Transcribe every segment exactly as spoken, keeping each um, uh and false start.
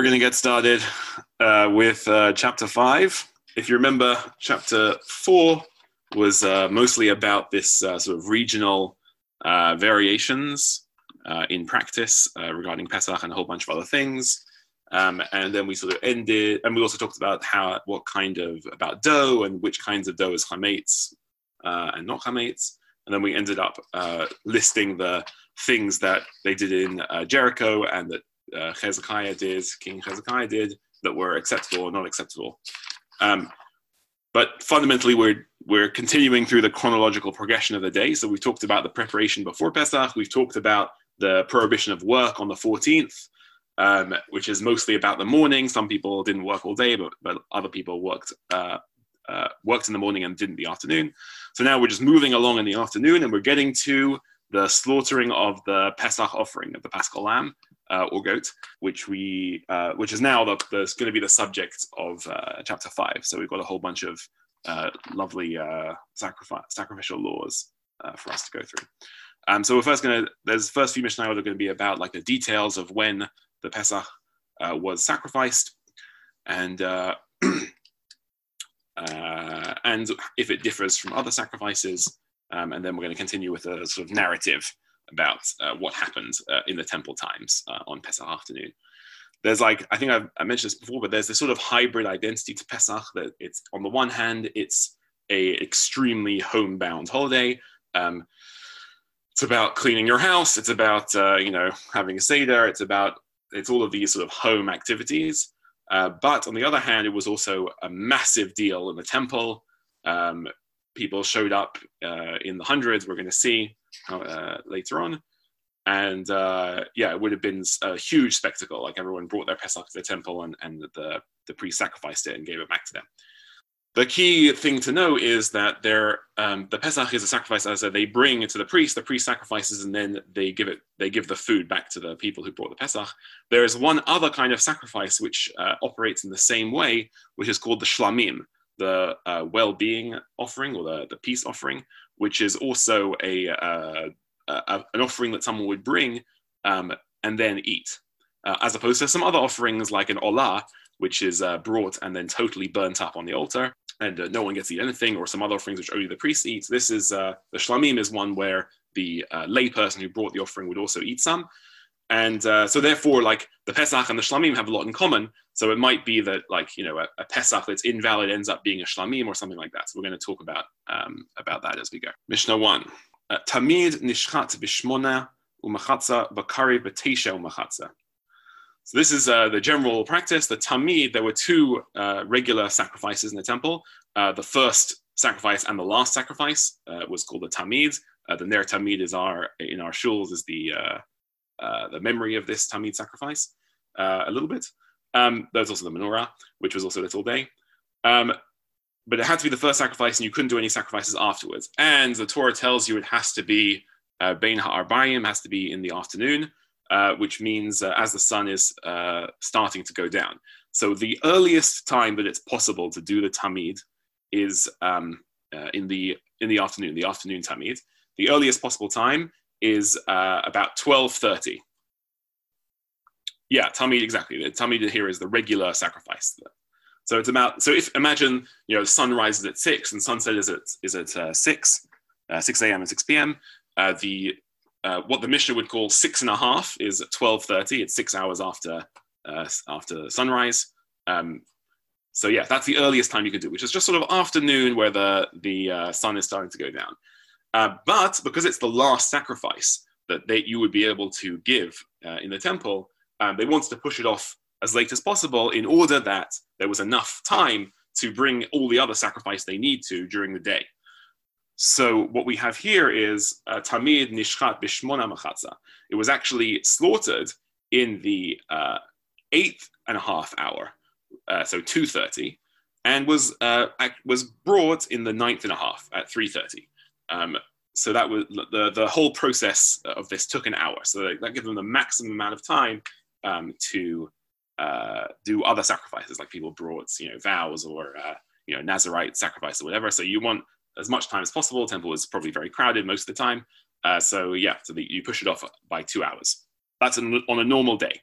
we're going to get started uh, with uh, chapter five. If you remember, chapter four was uh, mostly about this uh, sort of regional uh, variations uh, in practice uh, regarding Pesach and a whole bunch of other things. Um, and then we sort of ended, and we also talked about how, what kind of, about dough and which kinds of dough is chametz uh, and not chametz. And then we ended up uh, listing the things that they did in uh, Jericho and that uh, Hezekiah did, King Hezekiah did, that were acceptable or not acceptable. Um, but fundamentally, we're we're continuing through the chronological progression of the day. So we've talked about the preparation before Pesach. We've talked about the prohibition of work on the fourteenth, um, which is mostly about the morning. Some people didn't work all day, but, but other people worked uh, uh, worked in the morning and didn't the afternoon. So now we're just moving along in the afternoon, and we're getting to the slaughtering of the Pesach offering of the Paschal lamb uh, or goat, which we uh, which is now the, the, going to be the subject of uh, chapter five. So we've got a whole bunch of uh, lovely uh, sacrifice, sacrificial laws uh, for us to go through. Um, so we're first going to, there's the first few Mishnayot are going to be about like the details of when the Pesach uh, was sacrificed, and uh, uh, and if it differs from other sacrifices. Um, and then we're going to continue with a sort of narrative about uh, what happened uh, in the temple times uh, on Pesach afternoon. There's like, I think I've I mentioned this before, but there's this sort of hybrid identity to Pesach that it's, on the one hand, it's a extremely homebound holiday. Um, it's about cleaning your house. It's about, uh, you know, having a Seder. It's about, it's all of these sort of home activities. Uh, but on the other hand, it was also a massive deal in the temple. Um, People showed up uh, in the hundreds, we're going to see uh, later on. And uh, yeah, it would have been a huge spectacle. Like everyone brought their Pesach to the temple, and, and the, the priest sacrificed it and gave it back to them. The key thing to know is that there, um, the Pesach is a sacrifice, as they bring it to the priest, the priest sacrifices, and then they give it, they give the food back to the people who brought the Pesach. There is one other kind of sacrifice which uh, operates in the same way, which is called the shlamim, the uh, well-being offering, or the, the peace offering, which is also a, uh, a an offering that someone would bring um, and then eat, uh, as opposed to some other offerings like an olah, which is uh, brought and then totally burnt up on the altar, and uh, no one gets to eat anything, or some other offerings which only the priest eats. This is uh, the shlamim is one where the uh, lay person who brought the offering would also eat some. And uh, so therefore, like, the Pesach and the Shlamim have a lot in common. So it might be that, like, you know, a, a Pesach that's invalid ends up being a Shlamim or something like that. So we're going to talk about um, about that as we go. Mishnah one. Tamid nishchat b'shmona u'machatza b'kari b'teisha u'machatza. So this is uh, the general practice. The Tamid, there were two uh, regular sacrifices in the temple. Uh, the first sacrifice and the last sacrifice uh, was called the Tamid. Uh, the Ner Tamid is our, in our shuls, is the... Uh, Uh, the memory of this Tamid sacrifice uh, a little bit. Um, there's also the menorah, which was also lit all day. Um, but it had to be the first sacrifice, and you couldn't do any sacrifices afterwards. And the Torah tells you it has to be uh, Bein ha'arbayim, has to be in the afternoon, uh, which means uh, as the sun is uh, starting to go down. So the earliest time that it's possible to do the Tamid is um, uh, in the in the afternoon, the afternoon Tamid. The earliest possible time is uh, about twelve thirty. Yeah, Tamid, exactly. The Tamid here is the regular sacrifice. So it's about, so if, imagine, you know, sun rises at six and sunset is at, is at uh, six, uh, six a.m. and six p.m. Uh, the, uh, what the Mishnah would call six and a half is at twelve thirty. It's six hours after, uh, after sunrise. Um, so yeah, that's the earliest time you could do, which is just sort of afternoon where the, the uh, sun is starting to go down. Uh, but because it's the last sacrifice that they, you would be able to give uh, in the temple, um, they wanted to push it off as late as possible in order that there was enough time to bring all the other sacrifice they need to during the day. So what we have here is uh, Tamid Nishchat Bishmona Machatza. It was actually slaughtered in the uh, eighth and a half hour, uh, so two thirty, and was uh, was brought in the ninth and a half at three thirty. Um, so that was the, the whole process of this took an hour. So that, that gave them the maximum amount of time um, to uh, do other sacrifices, like people brought, you know, vows or, uh, you know, Nazarite sacrifice or whatever. So you want as much time as possible. The temple was probably very crowded most of the time. Uh, so yeah, so the, you push it off by two hours. That's an, on a normal day.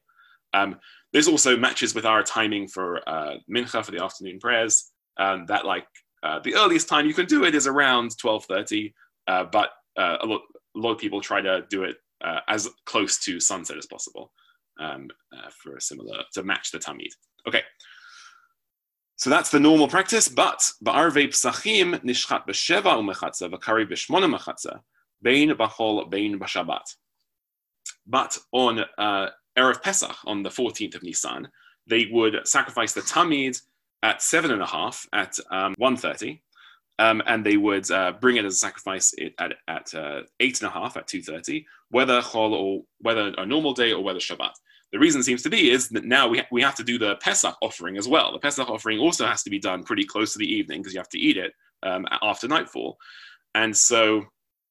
Um, this also matches with our timing for uh, mincha, for the afternoon prayers. Um, that like uh, the earliest time you can do it is around twelve thirty, uh, but uh, a, lot, a lot of people try to do it uh, as close to sunset as possible um, uh, for a similar, to match the tamid. Okay. So that's the normal practice, but ba'arvei psachim nishchat b'sheva u'mechatza v'kari b'shmona mechatza bein b'chol bein b'shabbat. But on uh, Erev Pesach, on the fourteenth of Nisan, they would sacrifice the tamid at seven and a half at um, one thirty, um, and they would uh, bring it as a sacrifice at, at uh, eight and a half at two thirty, whether chol or whether a normal day or whether Shabbat. The reason seems to be is that now we, ha- we have to do the Pesach offering as well. The Pesach offering also has to be done pretty close to the evening because you have to eat it um, after nightfall. And so,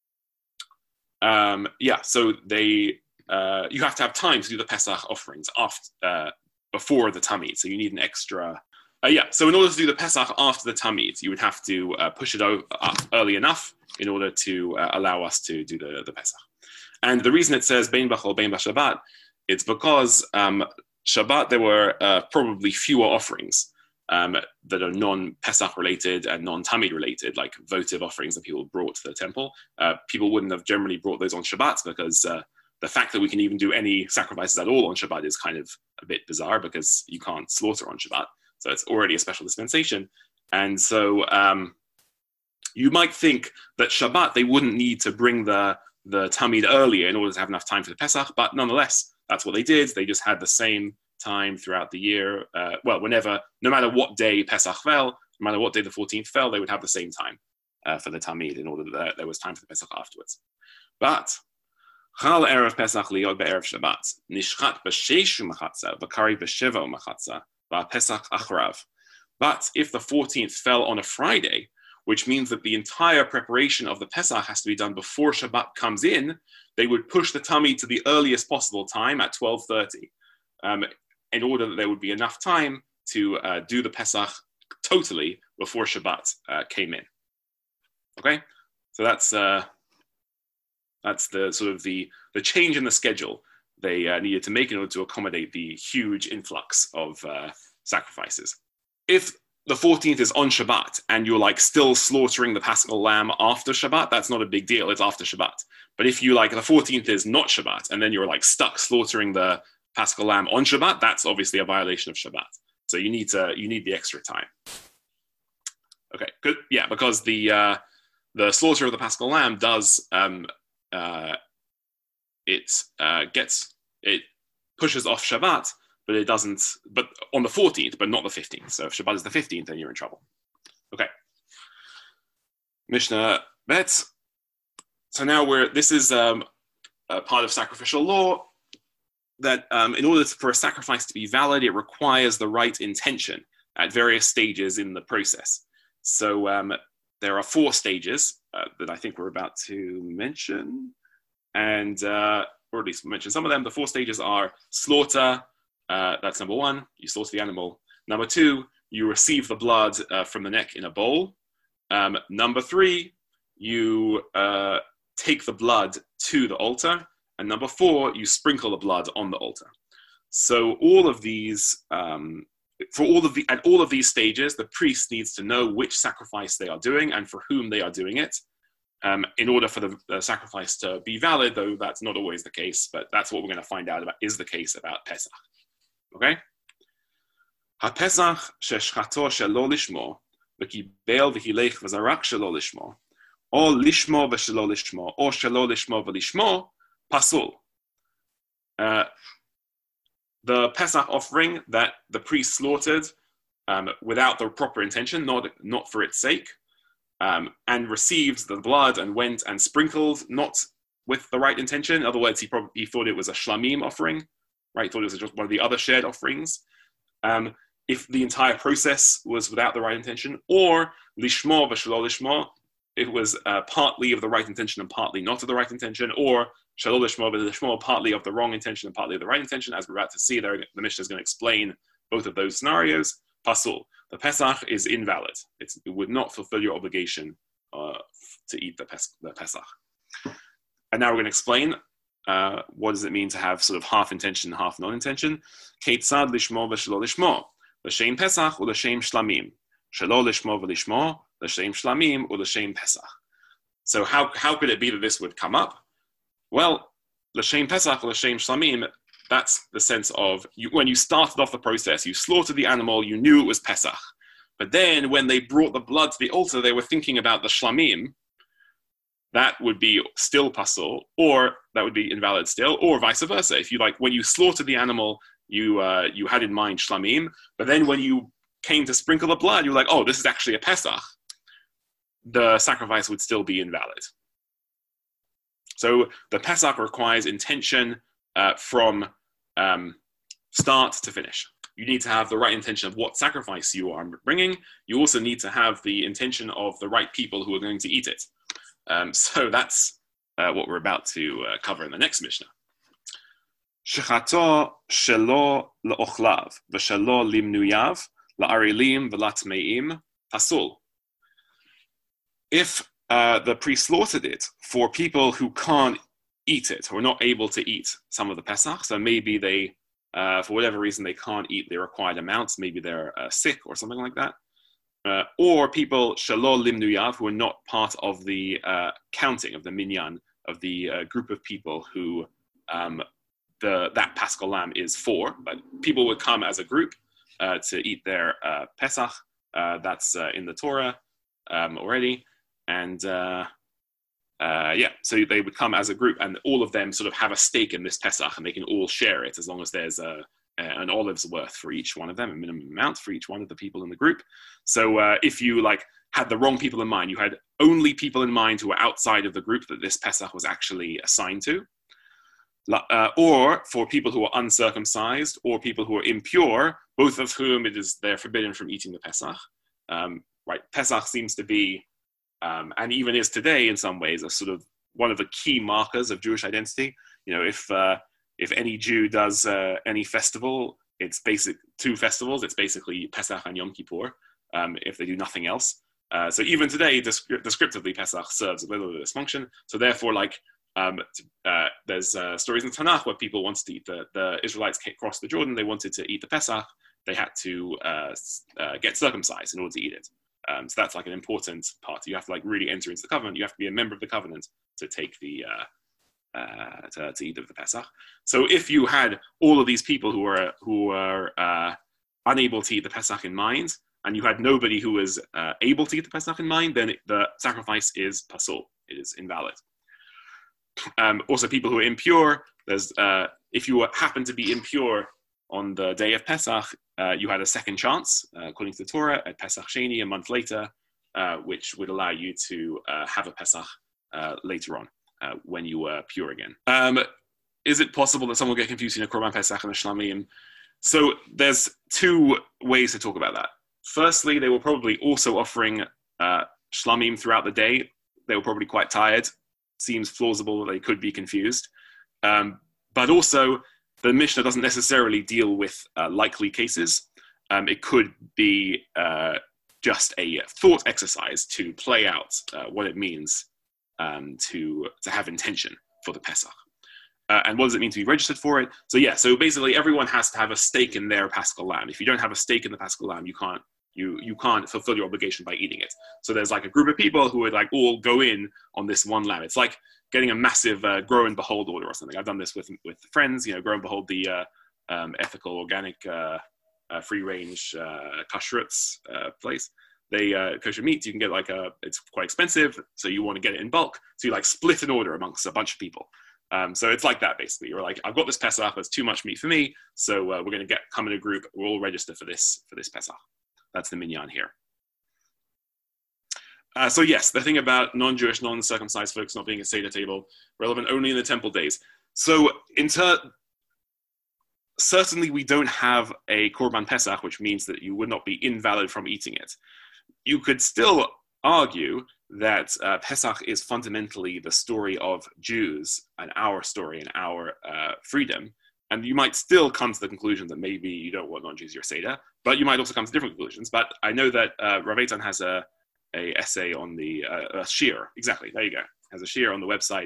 um, yeah, so they uh, you have to have time to do the Pesach offerings after, uh, before the Tamid. So you need an extra, uh, yeah, so in order to do the Pesach after the Tamid, you would have to uh, push it up early enough in order to uh, allow us to do the, the Pesach. And the reason it says Bein B'chol Bein B'Shabbat, it's because um, Shabbat, there were uh, probably fewer offerings um, that are non-Pesach related and non-Tamid related, like votive offerings that people brought to the temple. Uh, people wouldn't have generally brought those on Shabbat because uh, the fact that we can even do any sacrifices at all on Shabbat is kind of a bit bizarre because you can't slaughter on Shabbat. So it's already a special dispensation. And so um, you might think that Shabbat, they wouldn't need to bring the, the Tamid earlier in order to have enough time for the Pesach, but nonetheless, that's what they did. They just had the same time throughout the year. Uh, well, whenever, no matter what day Pesach fell, no matter what day the fourteenth fell, they would have the same time uh, for the Tamid in order that there was time for the Pesach afterwards. But Chal Erev Pesach liod be'erev Shabbat nishchat b'sheish u'machatza v'kari b'sheva u'machatza v'Pesach acharav. But if the fourteenth fell on a Friday, which means that the entire preparation of the Pesach has to be done before Shabbat comes in, they would push the Tamid to the earliest possible time at twelve thirty um, in order that there would be enough time to uh, do the Pesach totally before Shabbat uh, came in. Okay, so that's uh, that's the sort of the, the change in the schedule they uh, needed to make in order to accommodate the huge influx of uh, sacrifices. If the fourteenth is on Shabbat and you're like still slaughtering the Paschal lamb after Shabbat, that's not a big deal, it's after Shabbat. But if you like, the fourteenth is not Shabbat and then you're like stuck slaughtering the Paschal lamb on Shabbat, that's obviously a violation of Shabbat. So you need to, you need the extra time. Okay, good. Yeah, because the, uh, the slaughter of the Paschal lamb does, um, uh, it uh, gets, it pushes off Shabbat, but it doesn't, but on the fourteenth, but not the fifteenth. So if Shabbat is the fifteenth, then you're in trouble. Okay. Mishnah Bet. So now we're, this is um, a part of sacrificial law that um, in order for a sacrifice to be valid, it requires the right intention at various stages in the process. So um, there are four stages uh, that I think we're about to mention, and uh, or at least mention some of them. The four stages are slaughter. Uh, that's number one, you slaughter the animal. Number two, you receive the blood uh, from the neck in a bowl. Um, number three, you uh, take the blood to the altar. And number four, you sprinkle the blood on the altar. So all of these, um, for all of the, at all of these stages, the priest needs to know which sacrifice they are doing and for whom they are doing it. Um, in order for the, the sacrifice to be valid, though that's not always the case, but that's what we're going to find out about is the case about Pesach. Okay? HaPesach sheshchato shelo lishmo v'kibel v'hilech v'zarak shelo lishmo or lishmo v'shelo lishmo or shelo lishmo v'lishmo pasul. Uh, the Pesach offering that the priest slaughtered um, without the proper intention, not, not for its sake, um, and received the blood and went and sprinkled not with the right intention. In other words, he probably he thought it was a shlamim offering, right? Thought it was just one of the other shared offerings. Um, if the entire process was without the right intention, or lishmo v'shelo lishmo, it was uh, partly of the right intention and partly not of the right intention, or shelo lishmo v'lishmo, partly of the wrong intention and partly of the right intention. As we're about to see, there, the Mishnah is going to explain both of those scenarios. Pasul, the Pesach is invalid. It's, it would not fulfill your obligation uh, to eat the, pes- the Pesach. And now we're going to explain uh, what does it mean to have sort of half intention, half non-intention? Keitzad lishmo v'shelo lishmo, l'shem Pesach u'l'shem shlamim, shelo lishmo v'lishmo, l'shem shlamim u'l'shem Pesach. So how how could it be that this would come up? Well, l'shem Pesach u'l'shem shlamim, that's the sense of you, when you started off the process, you slaughtered the animal, you knew it was Pesach. But then when they brought the blood to the altar, they were thinking about the shlamim. That would be still pasul, or that would be invalid still, or vice versa. If you like, when you slaughtered the animal, you uh, you had in mind shlamim, but then when you came to sprinkle the blood, you were like, oh, this is actually a Pesach. The sacrifice would still be invalid. So the Pesach requires intention uh, from um, start to finish. You need to have the right intention of what sacrifice you are bringing. You also need to have the intention of the right people who are going to eat it. Um, so that's uh, what we're about to uh, cover in the next Mishnah. Shechato shelo le'ochlav v'shelo limnuyav la'arilim v'latmeim pasul. If uh, the priest slaughtered it for people who can't eat it, who are not able to eat some of the Pesach, so maybe they, uh, for whatever reason, they can't eat the required amounts, maybe they're uh, sick or something like that, uh, or people shelo limnuyav, who are not part of the uh, counting of the minyan, of the uh, group of people who um, the that Paschal lamb is for, but people would come as a group uh, to eat their uh, Pesach. Uh, that's uh, in the Torah um, already. And uh, uh, yeah, so they would come as a group, and all of them sort of have a stake in this Pesach, and they can all share it as long as there's a, an olive's worth for each one of them, a minimum amount for each one of the people in the group. So uh, if you like had the wrong people in mind, you had only people in mind who were outside of the group that this Pesach was actually assigned to, uh, or for people who are uncircumcised or people who are impure, both of whom it is they're forbidden from eating the Pesach. Um, right, Pesach seems to be Um, and even is today in some ways a sort of one of the key markers of Jewish identity. You know, if uh, if any Jew does uh, any festival, it's basic two festivals. It's basically Pesach and Yom Kippur. Um, if they do nothing else, uh, so even today, descri- descriptively, Pesach serves a little bit of this function. So therefore, like um, uh, there's uh, stories in Tanakh where people wanted to eat the the Israelites crossed the Jordan. They wanted to eat the Pesach. They had to uh, uh, get circumcised in order to eat it. Um, so that's like an important part. You have to like really enter into the covenant. You have to be a member of the covenant to take the uh, uh, to, to eat of the Pesach. So if you had all of these people who were who were uh, unable to eat the Pesach in mind, and you had nobody who was uh, able to eat the Pesach in mind, then it, the sacrifice is pasul. It is invalid. Um, also, people who are impure. There's uh, if you happen to be impure on the day of Pesach, uh, you had a second chance, uh, according to the Torah, at Pesach Sheni, a month later, uh, which would allow you to uh, have a Pesach uh, later on, uh, when you were pure again. Um, is it possible that someone will get confused between a Korban Pesach and a Shlamim? So there's two ways to talk about that. Firstly, they were probably also offering uh, Shlamim throughout the day. They were probably quite tired. Seems plausible that they could be confused. Um, but also, the Mishnah doesn't necessarily deal with uh, likely cases. Um, it could be uh, just a thought exercise to play out uh, what it means um, to, to have intention for the Pesach. Uh, and what does it mean to be registered for it? So yeah, so basically everyone has to have a stake in their Paschal lamb. If you don't have a stake in the Paschal lamb, you can't you you can't fulfill your obligation by eating it. So there's like a group of people who would like all go in on this one lamb. It's like getting a massive uh, grow and behold order or something. I've done this with with friends, you know, grow and behold the uh, um, ethical, organic, uh, uh, free range uh, kashrutz uh, place. They uh, kosher meat, you can get like a, it's quite expensive, so you want to get it in bulk. So you like split an order amongst a bunch of people. Um, so it's like that basically. You're like, I've got this Pesach, that's too much meat for me, so uh, we're going to get come in a group. We'll all register for this for this Pesach. That's the minyan here. Uh, so yes, the thing about non-Jewish, non-circumcised folks not being at Seder table, relevant only in the temple days. So in ter- certainly we don't have a Korban Pesach, which means that you would not be invalid from eating it. You could still argue that uh, Pesach is fundamentally the story of Jews and our story and our uh, freedom. And you might still come to the conclusion that maybe you don't want non-Jews your Seder, but you might also come to different conclusions. But I know that uh, Rav Eitan has a, a essay on the, uh, a shir, exactly, there you go, has a shir on the website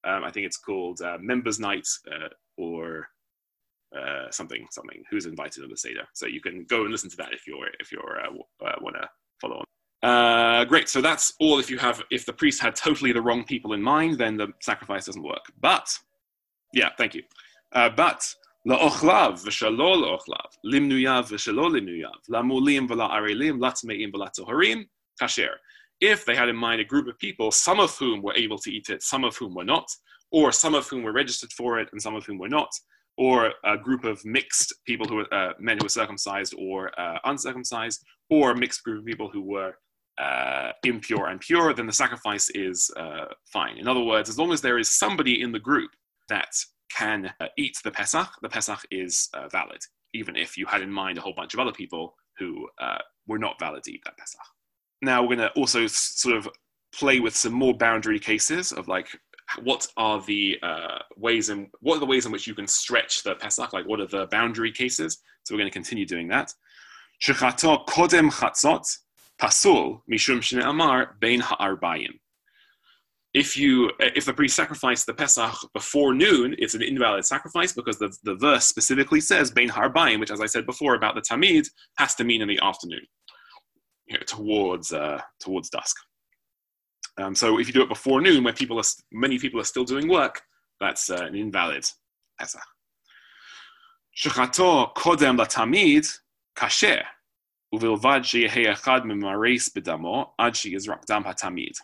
Um, I think it's called uh, Members Night uh, or uh, something, something. Who's invited on the Seder? So you can go and listen to that if you're if you're uh, uh, want to follow on. Uh, great. So that's all. If you have, if the priest had totally the wrong people in mind, then the sacrifice doesn't work. But yeah, thank you. Uh, but la'ochlav v'shalo la'ochlav limnuyav v'shalo limnuyav lamulim v'la'arelim latmeim v'latoharim kasher. If they had in mind a group of people, some of whom were able to eat it, some of whom were not, or some of whom were registered for it and some of whom were not, or a group of mixed people who were uh, men who were circumcised or uh, uncircumcised, or a mixed group of people who were uh, impure and pure, then the sacrifice is uh, fine. In other words, as long as there is somebody in the group that can uh, eat the Pesach, the Pesach is uh, valid, even if you had in mind a whole bunch of other people who uh, were not valid to eat that Pesach. Now we're going to also s- sort of play with some more boundary cases of like, what are the uh, ways in what are the ways in which you can stretch the Pesach? Like, what are the boundary cases? So we're going to continue doing that. Shechato kodem chatzot pasul mishum shne'amar bein ha'arbayim. If you if the priest sacrificed the Pesach before noon, it's an invalid sacrifice because the, the verse specifically says bein ha'arbayim, which, as I said before about the tamid, has to mean in the afternoon, you know, towards uh, towards dusk. Um, so if you do it before noon, where people are, many people are still doing work, that's uh, an invalid Pesach. Shechato kodem latamid kasher uvilvad sheyehei echad memareis bedamo ad sheyizrak dam hatamid.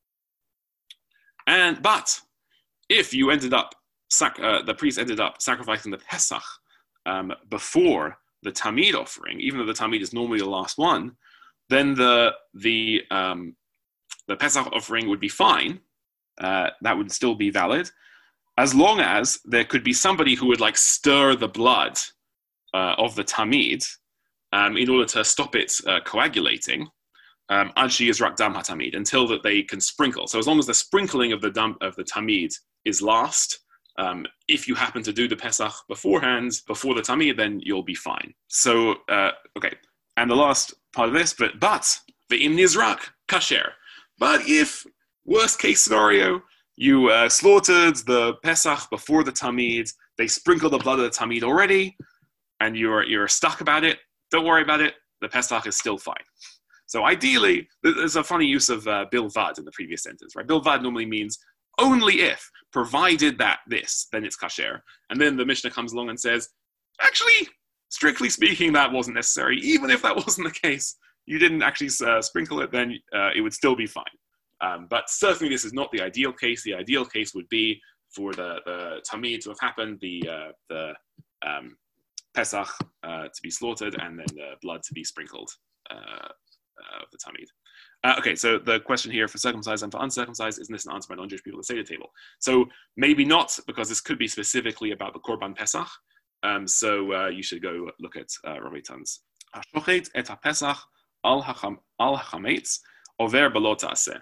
And but if you ended up sac- uh, the priest ended up sacrificing the Pesach um, before the tamid offering, even though the tamid is normally the last one, then the the um, the Pesach offering would be fine. Uh, that would still be valid, as long as there could be somebody who would like stir the blood uh, of the tamid um, in order to stop it uh, coagulating. Um, ad sheyizrak dam hatamid, until that they can sprinkle. So as long as the sprinkling of the dam, of the tamid is last, um, if you happen to do the Pesach beforehand, before the tamid, then you'll be fine. So uh, okay, and the last part of this, but but ve'im nizrak kasher. But if, worst case scenario, you uh, slaughtered the Pesach before the Tamid, they sprinkle the blood of the Tamid already, and you're you're stuck about it, don't worry about it, the Pesach is still fine. So ideally, there's a funny use of uh, bilvad in the previous sentence, right? Bilvad normally means only if, provided that this, then it's kasher. And then the Mishnah comes along and says, actually, strictly speaking, that wasn't necessary. Even if that wasn't the case, you didn't actually uh, sprinkle it, then uh, it would still be fine. Um, but certainly this is not the ideal case. The ideal case would be for the, the Tamid to have happened, the, uh, the um, Pesach uh, to be slaughtered, and then the blood to be sprinkled uh, uh, of the Tamid. Uh, okay, so the question here for circumcised and for uncircumcised, isn't this an answer by non-Jewish people at the Seder table? So maybe not, because this could be specifically about the Korban Pesach. Um, so uh, you should go look at uh, Rabbi Tan's Hashochet et HaPesach al hachametz over belo ta'aseh.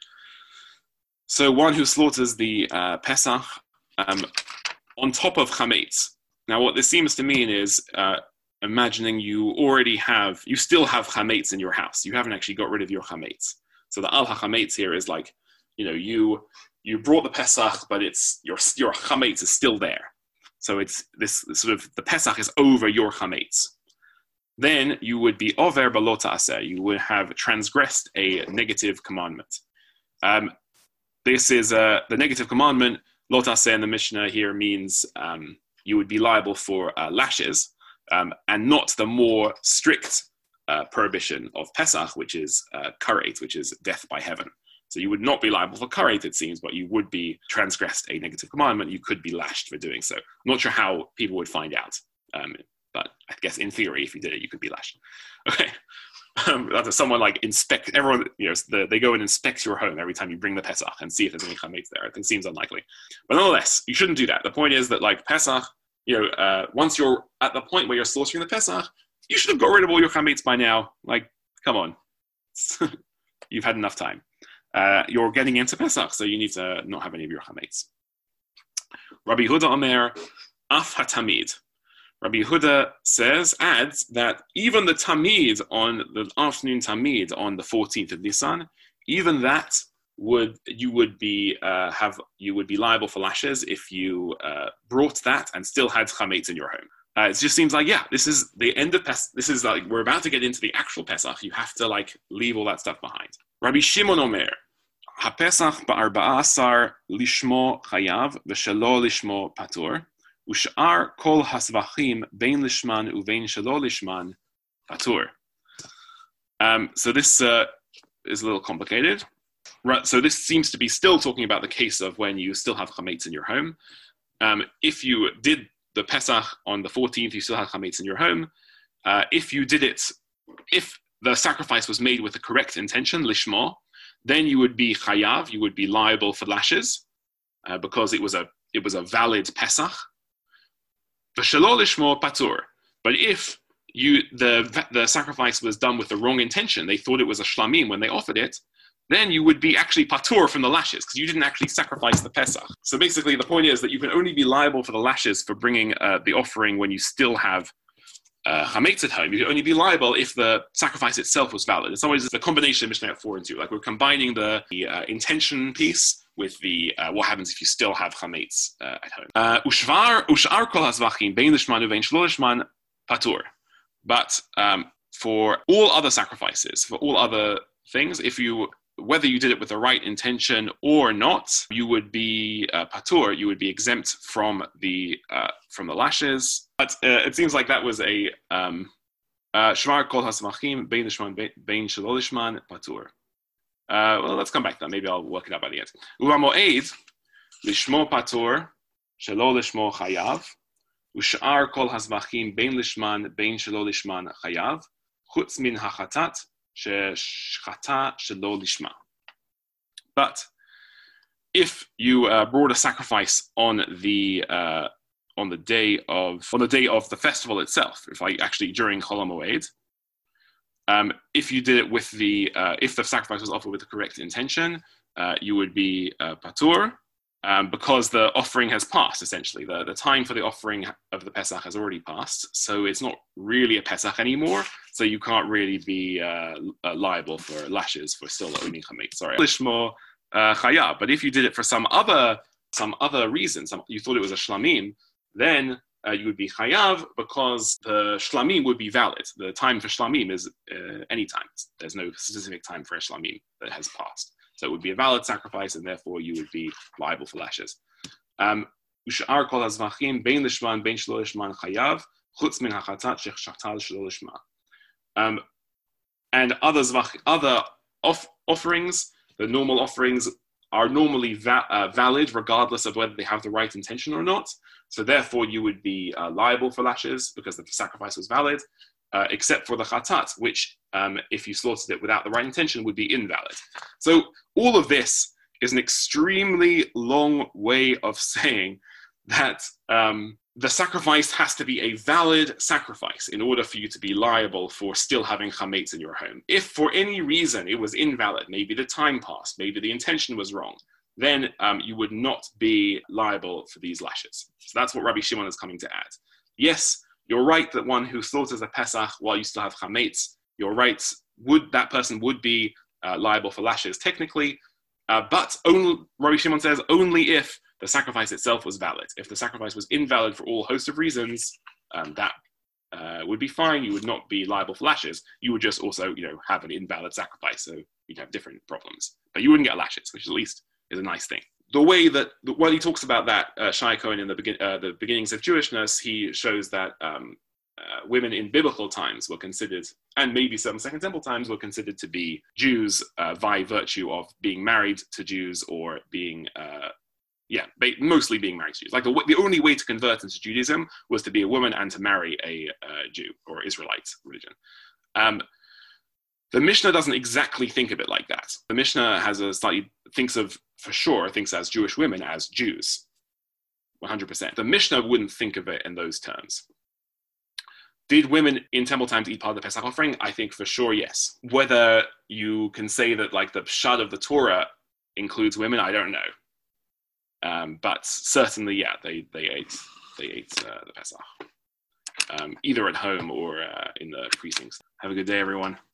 So one who slaughters the uh, Pesach um, on top of chametz. Now what this seems to mean is uh, imagining you already have, you still have chametz in your house. You haven't actually got rid of your chametz. So the al hachametz here is like, you know, you you brought the Pesach, but it's your your chametz is still there. So it's this sort of, the Pesach is over your chametz. Then you would be over belo ta'aseh. You would have transgressed a negative commandment. Um, this is uh, the negative commandment. Lo ta'aseh in the Mishnah here means um, you would be liable for uh, lashes, um, and not the more strict uh, prohibition of Pesach, which is uh, karet, which is death by heaven. So you would not be liable for karet, it seems, but you would be transgressed a negative commandment. You could be lashed for doing so. I'm not sure how people would find out. Um, But I guess in theory, if you did it, you could be lashed. Okay. Um, someone like inspect, everyone, you know, the, they go and inspect your home every time you bring the Pesach and see if there's any chametz there. I think it seems unlikely. But nonetheless, you shouldn't do that. The point is that like Pesach, you know, uh, once you're at the point where you're slaughtering the Pesach, you should have got rid of all your chametz by now. Like, come on. You've had enough time. Uh, you're getting into Pesach, so you need to not have any of your chametz. Rabbi Yehuda Omer, af hatamid. Rabbi Yehuda says, adds that even the tamid on the afternoon tamid on the fourteenth of Nisan, even that would you would be uh, have you would be liable for lashes if you uh, brought that and still had chametz in your home. Uh, it just seems like, yeah, this is the end of Pesach. This is like, we're about to get into the actual Pesach. You have to like leave all that stuff behind. Rabbi Shimon Omer, HaPesach ba'arba'a asar lishmo chayav v'shelo lishmo patur, u'sh'ar kol hasvachim bein lishman u'bein shelo lishman patur. Um, so this uh, is a little complicated. Right, so this seems to be still talking about the case of when you still have chametz in your home. Um, if you did the Pesach on the fourteenth, you still have chametz in your home. Uh, if you did it, if the sacrifice was made with the correct intention, lishma, then you would be chayav, you would be liable for lashes, uh, because it was a it was a valid Pesach. V'shelo lishma patur. But if you the the sacrifice was done with the wrong intention, they thought it was a shlamim when they offered it, then you would be actually patur from the lashes because you didn't actually sacrifice the Pesach. So basically the point is that you can only be liable for the lashes for bringing uh, the offering when you still have uh, chametz at home. You can only be liable if the sacrifice itself was valid. In some ways, it's the combination of Mishnah four and two. Like we're combining the, the uh, intention piece with the uh, what happens if you still have chametz uh, at home. Ushvar ushar kol hasvachim bein lishman uvein shelo lishman patur. But um, for all other sacrifices, for all other things, if you whether you did it with the right intention or not, you would be uh, patur. You would be exempt from the uh, from the lashes. But uh, it seems like that was a shvar kol hasmachim bein lishman bein shelo lishman patur. Well, let's come back to that. Maybe I'll work it out by the end. U'amoed lishmo patur shelo lishmo chayav u'shar kol hasmachim bein lishman bein shelo lishman chayav chutz min hachatat. But if you uh, brought a sacrifice on the uh, on the day of on the day of the festival itself, if I actually during Chol HaMoed, um, if you did it with the uh, if the sacrifice was offered with the correct intention, uh, you would be uh, patur. Um, because the offering has passed, essentially. The, the time for the offering of the Pesach has already passed, so it's not really a Pesach anymore, so you can't really be uh, uh, liable for lashes for still owning chametz. Sorry. Lishmo chayav. But if you did it for some other some other reason, some, you thought it was a shlamim, then uh, you would be chayav because the shlamim would be valid. The time for shlamim is uh, any time. There's no specific time for a shlamim that has passed. So it would be a valid sacrifice, and therefore you would be liable for lashes. Um, and other zvach, other off, offerings, the normal offerings, are normally va- uh, valid regardless of whether they have the right intention or not. So therefore you would be uh, liable for lashes because the sacrifice was valid. Uh, except for the chatat, which, um, if you slaughtered it without the right intention, would be invalid. So all of this is an extremely long way of saying that um, the sacrifice has to be a valid sacrifice in order for you to be liable for still having chametz in your home. If for any reason it was invalid, maybe the time passed, maybe the intention was wrong, then um, you would not be liable for these lashes. So that's what Rabbi Shimon is coming to add. Yes, you're right that one who slaughters a Pesach while you still have chametz, you're right, would, that person would be uh, liable for lashes technically, uh, but only, Rabbi Shimon says only if the sacrifice itself was valid. If the sacrifice was invalid for all host of reasons, um, that uh, would be fine. You would not be liable for lashes. You would just also, you know, have an invalid sacrifice, so you'd have different problems. But you wouldn't get lashes, which at least is a nice thing. The way that, when he talks about that, uh, Shai Cohen in the, begin, uh, the beginnings of Jewishness, he shows that um, uh, women in biblical times were considered, and maybe some Second Temple times, were considered to be Jews uh, by virtue of being married to Jews or being, uh, yeah, ba- mostly being married to Jews. Like the, w- the only way to convert into Judaism was to be a woman and to marry a uh, Jew or Israelite religion. Um, The Mishnah doesn't exactly think of it like that. The Mishnah has a slightly, thinks of, for sure, thinks as Jewish women as Jews, one hundred percent. The Mishnah wouldn't think of it in those terms. Did women in temple times eat part of the Pesach offering? I think for sure, yes. Whether you can say that like the pshat of the Torah includes women, I don't know. Um, but certainly, yeah, they, they ate, they ate uh, the Pesach, um, either at home or uh, in the precincts. Have a good day, everyone.